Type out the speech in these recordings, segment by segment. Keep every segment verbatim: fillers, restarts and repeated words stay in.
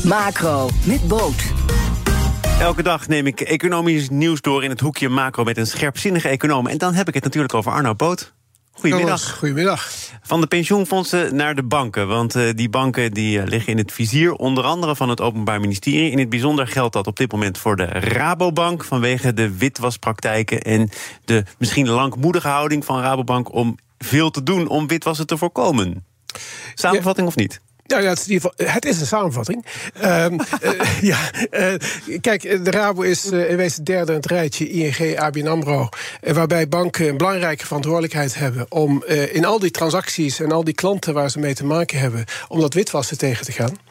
Macro, met Boot. Elke dag neem ik economisch nieuws door in het hoekje macro met een scherpzinnige econoom. En dan heb ik het natuurlijk over Arno Boot. Goedemiddag. Goedemiddag. Van de pensioenfondsen naar de banken. Want uh, die banken die uh, liggen in het vizier, onder andere van het Openbaar Ministerie. In het bijzonder geldt dat op dit moment voor de Rabobank, vanwege de witwaspraktijken en de misschien langmoedige houding van Rabobank om veel te doen om witwassen te voorkomen. Samenvatting ja. of niet? Ja, ja, het, is in ieder geval, het is een samenvatting. um, uh, ja, uh, kijk, de Rabo is uh, in wezen derde in het rijtje, I N G, A B N AMRO... Uh, waarbij banken een belangrijke verantwoordelijkheid hebben om uh, in al die transacties en al die klanten waar ze mee te maken hebben, om dat witwassen tegen te gaan.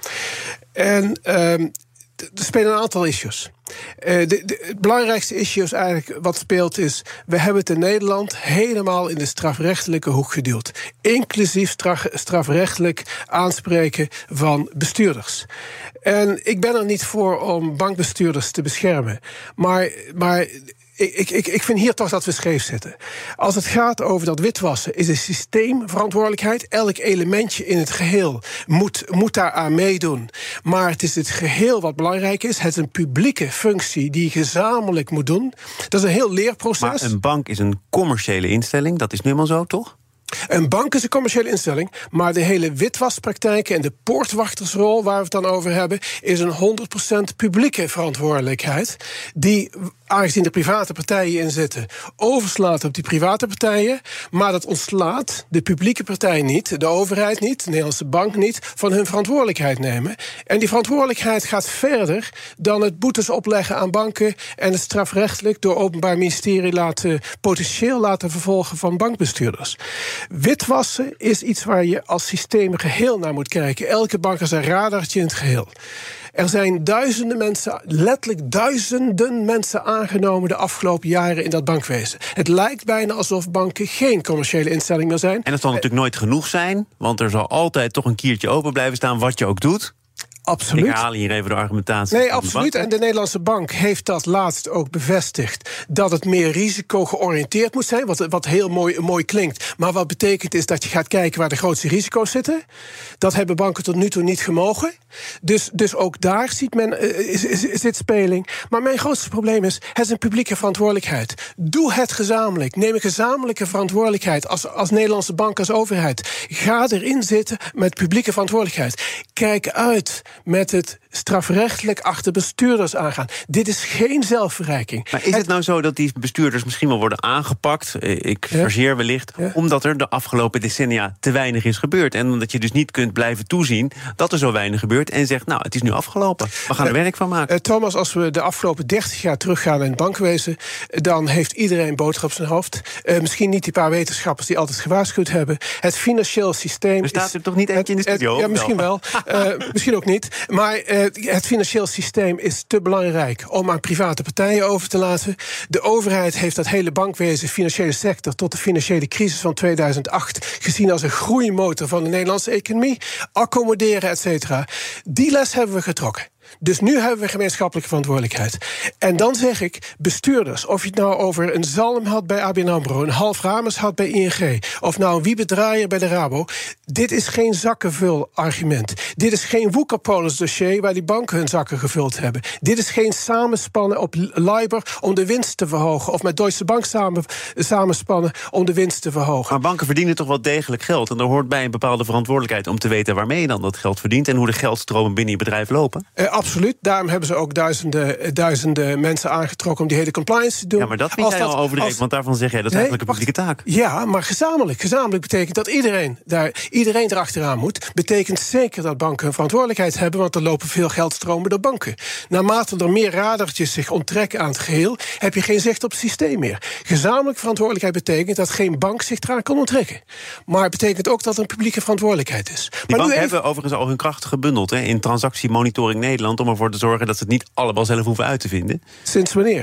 En um, er spelen een aantal issues. Uh, de, de, het belangrijkste issue is eigenlijk wat speelt is, we hebben het in Nederland helemaal in de strafrechtelijke hoek geduwd. Inclusief straf, strafrechtelijk aanspreken van bestuurders. En ik ben er niet voor om bankbestuurders te beschermen. Maar... maar Ik, ik, ik vind hier toch dat we scheef zitten. Als het gaat over dat witwassen, is een systeemverantwoordelijkheid. Elk elementje in het geheel moet, moet daaraan meedoen. Maar het is het geheel wat belangrijk is. Het is een publieke functie die je gezamenlijk moet doen. Dat is een heel leerproces. Maar een bank is een commerciële instelling, dat is nu eenmaal zo, toch? Een bank is een commerciële instelling, maar de hele witwaspraktijken en de poortwachtersrol waar we het dan over hebben, is een honderd procent publieke verantwoordelijkheid, die, aangezien er private partijen in zitten, overslaat op die private partijen, maar dat ontslaat de publieke partij niet, de overheid niet, de Nederlandse bank niet, van hun verantwoordelijkheid nemen. En die verantwoordelijkheid gaat verder dan het boetes opleggen aan banken en het strafrechtelijk door Openbaar Ministerie laten, potentieel laten vervolgen van bankbestuurders. Witwassen is iets waar je als systeem geheel naar moet kijken. Elke bank is een radartje in het geheel. Er zijn duizenden mensen, letterlijk duizenden mensen aangenomen de afgelopen jaren in dat bankwezen. Het lijkt bijna alsof banken geen commerciële instelling meer zijn. En dat zal natuurlijk nooit genoeg zijn, want er zal altijd toch een kiertje open blijven staan wat je ook doet. Absoluut. Ik haal hier even de argumentatie. Nee, absoluut. En de Nederlandse bank heeft dat laatst ook bevestigd, dat het meer risico georiënteerd moet zijn, wat, wat heel mooi, mooi klinkt. Maar wat betekent is dat je gaat kijken waar de grootste risico's zitten. Dat hebben banken tot nu toe niet gemogen. Dus, dus ook daar ziet men, uh, is, is, is dit speling. Maar mijn grootste probleem is, het is een publieke verantwoordelijkheid. Doe het gezamenlijk. Neem een gezamenlijke verantwoordelijkheid als, als Nederlandse bank, als overheid. Ga erin zitten met publieke verantwoordelijkheid. Kijk uit met het strafrechtelijk achter bestuurders aangaan. Dit is geen zelfverrijking. Maar is het nou zo dat die bestuurders misschien wel worden aangepakt, ik verzeer wellicht, ja. omdat er de afgelopen decennia te weinig is gebeurd en omdat je dus niet kunt blijven toezien dat er zo weinig gebeurt en zegt, nou, het is nu afgelopen. We gaan er uh, werk van maken. Uh, Thomas, als we de afgelopen dertig jaar teruggaan in het bankwezen, dan heeft iedereen boodschap op zijn hoofd. Uh, misschien niet die paar wetenschappers die altijd gewaarschuwd hebben. Het financieel systeem... Er staat is, er toch niet eentje in de studio? Het, ja, misschien wel. Uh, misschien ook niet. Maar uh, het financieel systeem is te belangrijk om aan private partijen over te laten. De overheid heeft dat hele bankwezen, financiële sector, tot de financiële crisis van tweeduizend acht gezien als een groeimotor van de Nederlandse economie. Accommoderen, et cetera. Die les hebben we getrokken. Dus nu hebben we gemeenschappelijke verantwoordelijkheid. En dan zeg ik, bestuurders, of je het nou over een Zalm had bij A B N AMRO, een Half Ramers had bij I N G, of nou een Wiebe Draaier bij de Rabo, dit is geen zakkenvul-argument. Dit is geen Woekerpolis-dossier waar die banken hun zakken gevuld hebben. Dit is geen samenspannen op LIBOR om de winst te verhogen, of met Deutsche Bank samen, samenspannen om de winst te verhogen. Maar banken verdienen toch wel degelijk geld, en er hoort bij een bepaalde verantwoordelijkheid om te weten waarmee je dan dat geld verdient en hoe de geldstromen binnen je bedrijf lopen. Uh, Absoluut. Daarom hebben ze ook duizenden, duizenden mensen aangetrokken om die hele compliance te doen. Ja, maar dat vind als jij dat, al overdreven, als, want daarvan zeg jij dat is nee, eigenlijk een publieke taak. Ja, maar gezamenlijk. Gezamenlijk betekent dat iedereen, daar, iedereen erachteraan moet. Betekent zeker dat banken een verantwoordelijkheid hebben, want er lopen veel geldstromen door banken. Naarmate er meer radertjes zich onttrekken aan het geheel, heb je geen zicht op het systeem meer. Gezamenlijke verantwoordelijkheid betekent dat geen bank zich eraan kan onttrekken. Maar het betekent ook dat er een publieke verantwoordelijkheid is. Die maar banken even... hebben overigens al hun krachten gebundeld hè, in transactiemonitoring Nederland om ervoor te zorgen dat ze het niet allemaal zelf hoeven uit te vinden. Sinds wanneer?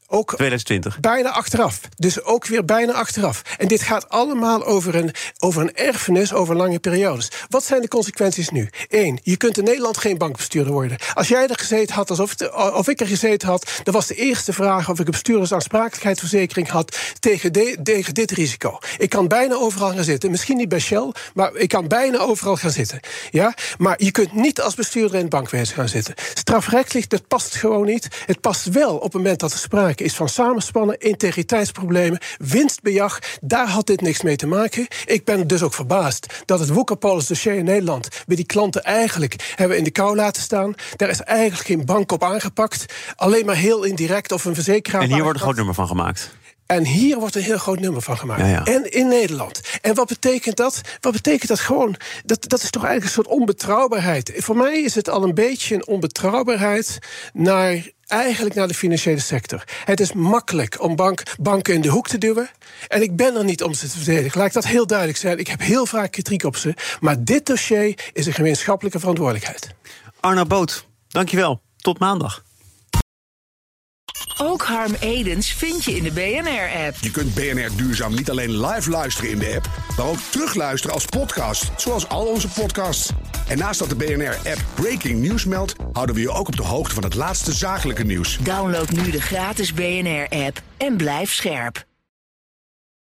Ook twintig twintig. Bijna achteraf. Dus ook weer bijna achteraf. En dit gaat allemaal over een, over een erfenis over lange periodes. Wat zijn de consequenties nu? Eén, je kunt in Nederland geen bankbestuurder worden. Als jij er gezeten had, alsof het, of ik er gezeten had, dan was de eerste vraag of ik een bestuurdersaansprakelijkheidsverzekering had tegen, de, tegen dit risico. Ik kan bijna overal gaan zitten. Misschien niet bij Shell, maar ik kan bijna overal gaan zitten. Ja? Maar je kunt niet als bestuurder in het bankwezen gaan zitten. Strafrechtelijk, dat past gewoon niet. Het past wel op het moment dat er sprake is van samenspannen, integriteitsproblemen, winstbejag. Daar had dit niks mee te maken. Ik ben dus ook verbaasd dat het Woekerpolis dossier in Nederland bij die klanten eigenlijk hebben in de kou laten staan. Daar is eigenlijk geen bank op aangepakt. Alleen maar heel indirect of een verzekeraar. En hier wordt een groot nummer van gemaakt. En hier wordt een heel groot nummer van gemaakt. Ja, ja. En in Nederland. En wat betekent dat? Wat betekent dat gewoon? Dat, dat is toch eigenlijk een soort onbetrouwbaarheid. Voor mij is het al een beetje een onbetrouwbaarheid naar, eigenlijk naar de financiële sector. Het is makkelijk om bank, banken in de hoek te duwen. En ik ben er niet om ze te verdedigen. Laat ik dat heel duidelijk zijn. Ik heb heel vaak kritiek op ze. Maar dit dossier is een gemeenschappelijke verantwoordelijkheid. Arno Boot, dankjewel. Tot maandag. Ook Harm Edens vind je in de B N R-app. Je kunt B N R Duurzaam niet alleen live luisteren in de app, maar ook terugluisteren als podcast, zoals al onze podcasts. En naast dat de B N R-app Breaking News meldt, houden we je ook op de hoogte van het laatste zakelijke nieuws. Download nu de gratis B N R-app en blijf scherp.